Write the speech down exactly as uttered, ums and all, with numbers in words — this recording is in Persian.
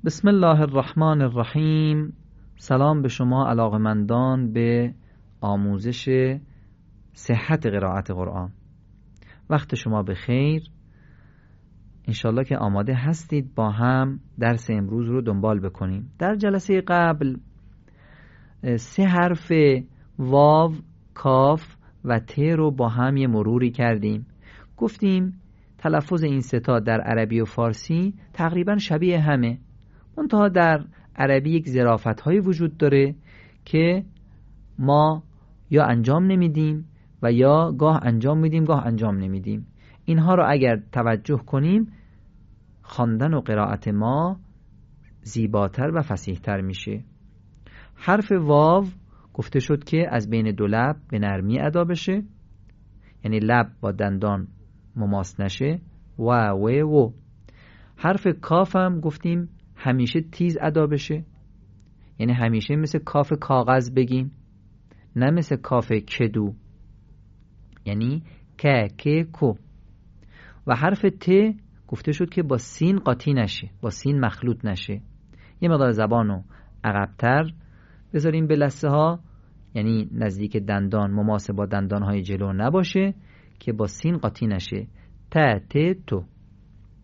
بسم الله الرحمن الرحیم. سلام به شما علاقمندان به آموزش صحت قرائت قرآن. وقت شما بخیر. انشالله که آماده هستید با هم درس امروز رو دنبال بکنیم. در جلسه قبل سه حرف واو، کاف و ت رو با هم یه مروری کردیم. گفتیم تلفظ این سه تا در عربی و فارسی تقریبا شبیه همه، منتها در عربی یک ظرافت‌هایی وجود داره که ما یا انجام نمیدیم و یا گاه انجام میدیم گاه انجام نمیدیم. اینها رو اگر توجه کنیم خواندن و قرائت ما زیباتر و فصیح‌تر میشه. حرف واو گفته شد که از بین دو لب به نرمی ادا بشه، یعنی لب با دندان مماس نشه. و و و حرف کاف هم گفتیم همیشه تیز ادا بشه، یعنی همیشه مثل کاف کاغذ بگیم، نه مثل کاف کدو، یعنی که که کو. و حرف ت گفته شد که با سین قاطی نشه، با سین مخلوط نشه، یه مقدار زبانو عقب‌تر بذاریم به لثه ها، یعنی نزدیک دندان مماس با دندان های جلو نباشه که با سین قاطی نشه. ت ت تو.